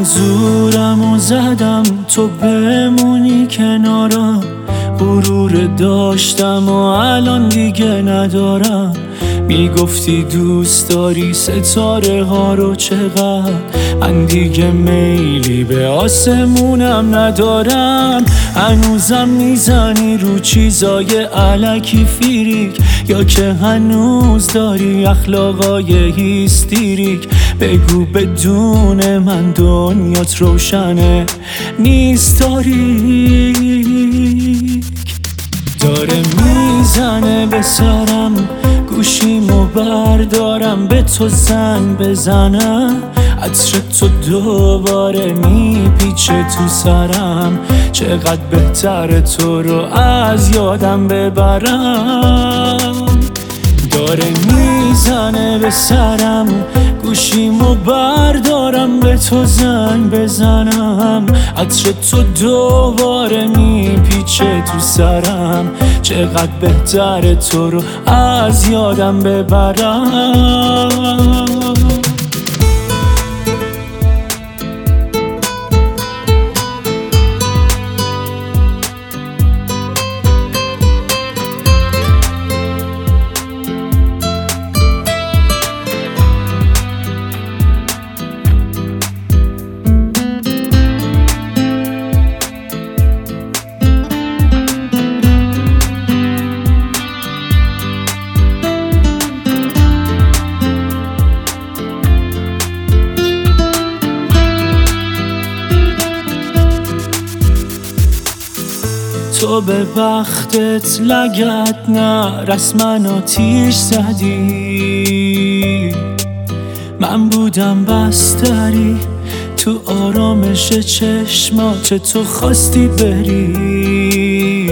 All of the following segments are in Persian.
من زورمو زدم تو بمونی کنارم، غرور داشتم و الان دیگه ندارم. میگفتی دوست داری ستاره ها رو چقدر، من دیگه میلی به آسمونم ندارم. هنوزم میزنی رو چیزای الکی فیریک، یا که هنوز داری اخلاقای هیستریک؟ بگو بدون من دنیات روشنه نیست تاریک. داره میزنه به سرم، گوشیمو بردارم به تو زنگ بزنم. عطر تو دوباره میپیچه تو سرم، چقدر بهتره تو رو از یادم ببرم. داره میزنه به سرم، گوشیمو بردارم به تو زنگ بزنم. عطر تو دوباره میپیچه تو سرم، چقدر بهتره تو رو از یادم ببرم. تو به وقتت لگت نرس، من آتیش زدی. من بودم بستری تو آرامش چشمات، تو خواستی بری.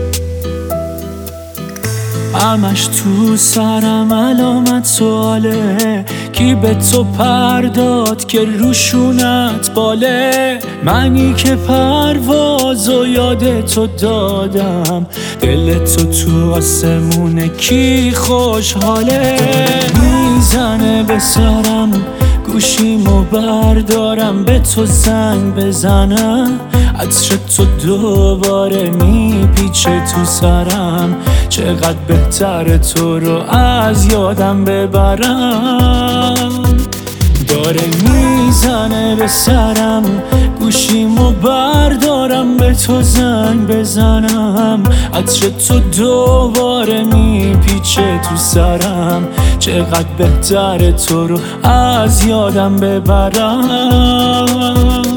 همش تو سرم علامت سواله، کی به تو پرداد که روشونت باله؟ منی که پرواز و یاد تو دادم، دل تو آسمونه کی خوشحاله؟ میزنه به سرم، گوشیمو بردارم به تو زنگ بزنم. عطر تو دوباره میپیچه تو سرم، چقدر بهتره تو رو از یادم ببرم. داره میزنه به سرم، گوشیمو بردارم به تو زنگ بزنم. عطر تو دوباره میپیچه تو سرم، چقدر بهتره تو رو از یادم ببرم.